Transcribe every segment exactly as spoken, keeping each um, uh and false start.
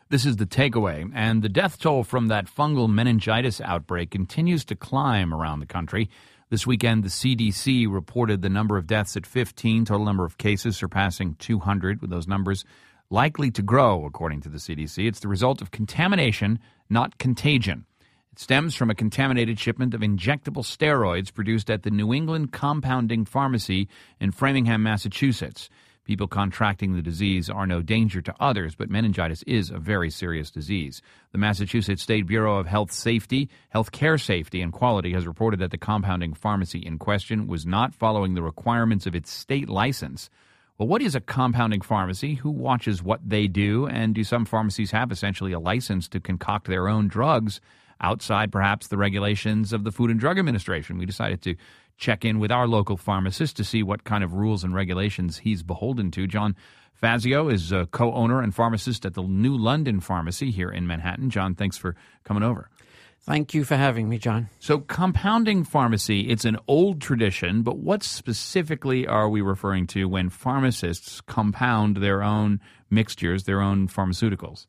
This is The Takeaway, and the death toll from that fungal meningitis outbreak continues to climb around the country. This weekend, the C D C reported the number of deaths at fifteen, total number of cases surpassing two hundred, with those numbers likely to grow, according to the C D C. It's the result of contamination, not contagion. It stems from a contaminated shipment of injectable steroids produced at the New England Compounding Pharmacy in Framingham, Massachusetts. People contracting the disease are no danger to others, but meningitis is a very serious disease. The Massachusetts State Bureau of Health Safety, Healthcare Safety and Quality has reported that the compounding pharmacy in question was not following the requirements of its state license. Well, what is a compounding pharmacy? Who watches what they do? And do some pharmacies have essentially a license to concoct their own drugs outside perhaps the regulations of the Food and Drug Administration? We decided to check in with our local pharmacist to see what kind of rules and regulations he's beholden to. John Fazio is a co-owner and pharmacist at the New London Pharmacy here in Manhattan. John, thanks for coming over. Thank you for having me, John. So compounding pharmacy, it's an old tradition, but what specifically are we referring to when pharmacists compound their own mixtures, their own pharmaceuticals?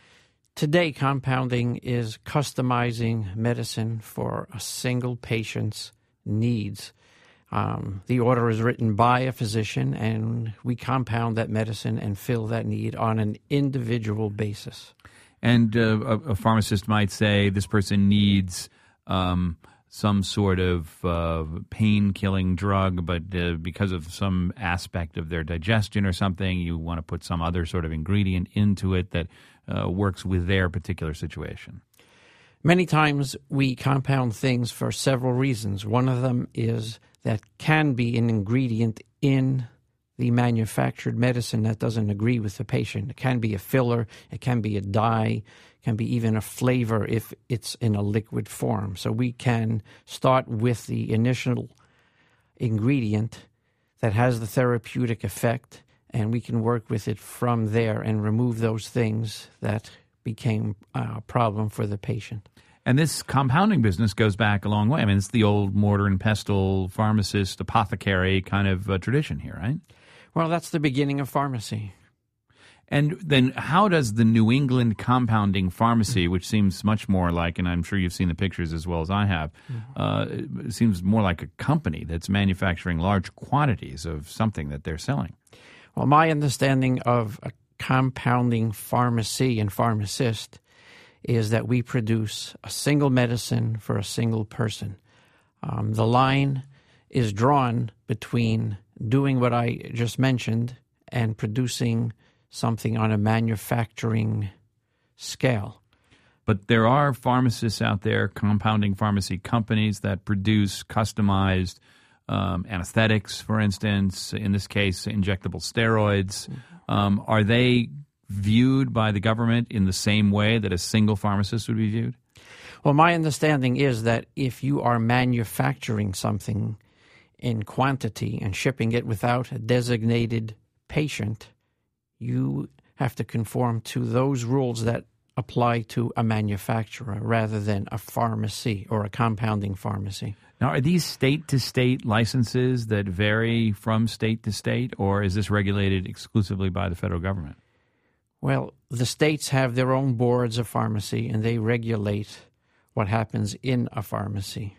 Today, compounding is customizing medicine for a single patient's needs. Um, the order is written by a physician, and we compound that medicine and fill that need on an individual basis. And uh, a, a pharmacist might say this person needs um, some sort of uh, pain-killing drug, but uh, because of some aspect of their digestion or something, you want to put some other sort of ingredient into it that uh, works with their particular situation. Many times we compound things for several reasons. One of them is that can be an ingredient in the manufactured medicine that doesn't agree with the patient. It can be a filler, it can be a dye, it can be even a flavor if it's in a liquid form. So we can start with the initial ingredient that has the therapeutic effect, and we can work with it from there and remove those things that became a problem for the patient. And this compounding business goes back a long way. I mean, it's the old mortar and pestle pharmacist, apothecary kind of uh, tradition here, right? Well, that's the beginning of pharmacy. And then how does the New England Compounding Pharmacy, which seems much more like, and I'm sure you've seen the pictures as well as I have, uh, it seems more like a company that's manufacturing large quantities of something that they're selling. Well, my understanding of a compounding pharmacy and pharmacist is that we produce a single medicine for a single person. Um, the line is drawn between doing what I just mentioned and producing something on a manufacturing scale. But there are pharmacists out there, compounding pharmacy companies that produce customized um, anesthetics, for instance, in this case, injectable steroids. Um, are they viewed by the government in the same way that a single pharmacist would be viewed? Well, my understanding is that if you are manufacturing something in quantity and shipping it without a designated patient, you have to conform to those rules that apply to a manufacturer rather than a pharmacy or a compounding pharmacy. Now, are these state-to-state licenses that vary from state to state, or is this regulated exclusively by the federal government? Well, the states have their own boards of pharmacy, and they regulate what happens in a pharmacy.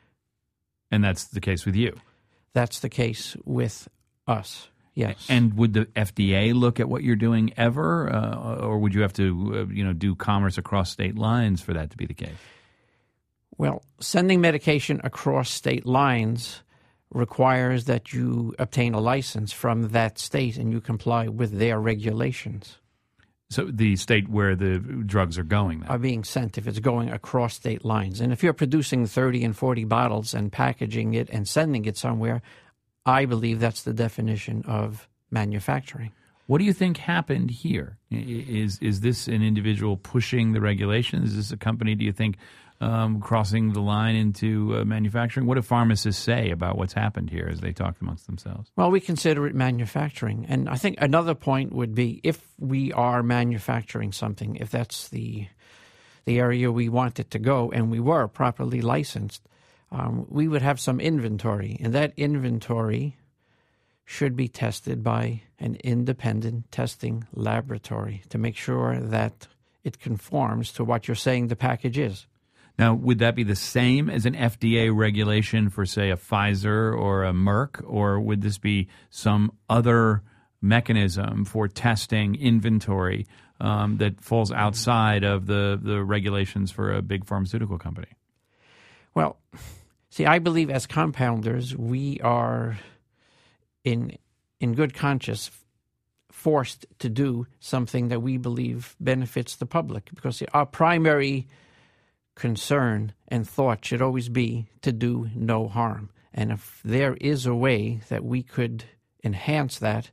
And that's the case with you? That's the case with us, yes. And would the F D A look at what you're doing ever, uh, or would you have to, uh, you know, do commerce across state lines for that to be the case? Well, sending medication across state lines requires that you obtain a license from that state and you comply with their regulations. So the state where the drugs are going then? Are being sent if it's going across state lines. And if you're producing thirty and forty bottles and packaging it and sending it somewhere, I believe that's the definition of manufacturing. What do you think happened here? Is is this an individual pushing the regulations? Is this a company, do you think, um, crossing the line into uh, manufacturing? What do pharmacists say about what's happened here as they talk amongst themselves? Well, we consider it manufacturing. And I think another point would be if we are manufacturing something, if that's the the area we want it to go, and we were properly licensed, um, we would have some inventory. And that inventory should be tested by an independent testing laboratory to make sure that it conforms to what you're saying the package is. Now, would that be the same as an F D A regulation for, say, a Pfizer or a Merck, or would this be some other mechanism for testing inventory um, that falls outside of the, the regulations for a big pharmaceutical company? Well, see, I believe as compounders, we are in in good conscience forced to do something that we believe benefits the public, because our primary concern and thought should always be to do no harm. And if there is a way that we could enhance that,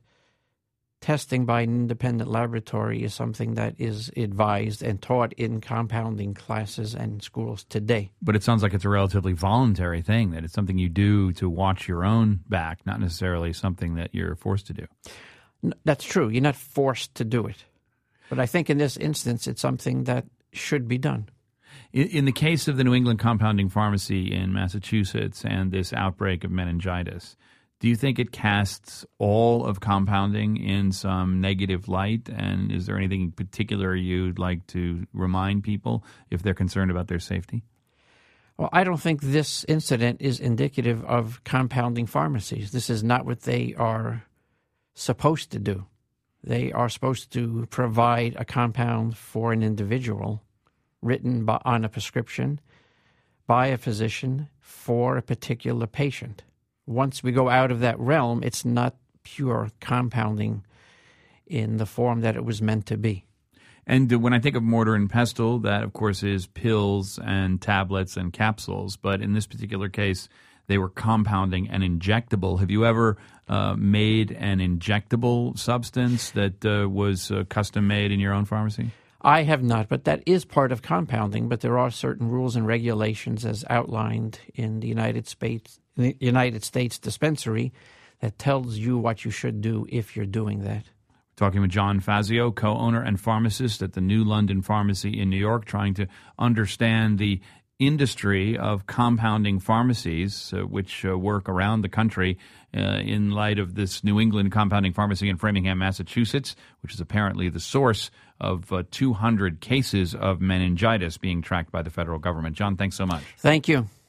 testing by an independent laboratory is something that is advised and taught in compounding classes and schools today. But it sounds like it's a relatively voluntary thing, that it's something you do to watch your own back, not necessarily something that you're forced to do. No, that's true. You're not forced to do it. But I think in this instance, it's something that should be done. In, in the case of the New England Compounding Pharmacy in Massachusetts and this outbreak of meningitis, do you think it casts all of compounding in some negative light? And is there anything in particular you'd like to remind people if they're concerned about their safety? Well, I don't think this incident is indicative of compounding pharmacies. This is not what they are supposed to do. They are supposed to provide a compound for an individual written by, on a prescription by a physician for a particular patient. Once we go out of that realm, it's not pure compounding in the form that it was meant to be. And when I think of mortar and pestle, that, of course, is pills and tablets and capsules. But in this particular case, they were compounding an injectable. Have you ever uh, made an injectable substance that uh, was uh, custom-made in your own pharmacy? I have not, but that is part of compounding. But there are certain rules and regulations as outlined in the United States, the United States dispensary that tells you what you should do if you're doing that. Talking with John Fazio, co-owner and pharmacist at the New London Pharmacy in New York, trying to understand the industry of compounding pharmacies, uh, which uh, work around the country uh, in light of this New England Compounding Pharmacy in Framingham, Massachusetts, which is apparently the source of uh, two hundred cases of meningitis being tracked by the federal government. John, thanks so much. Thank you.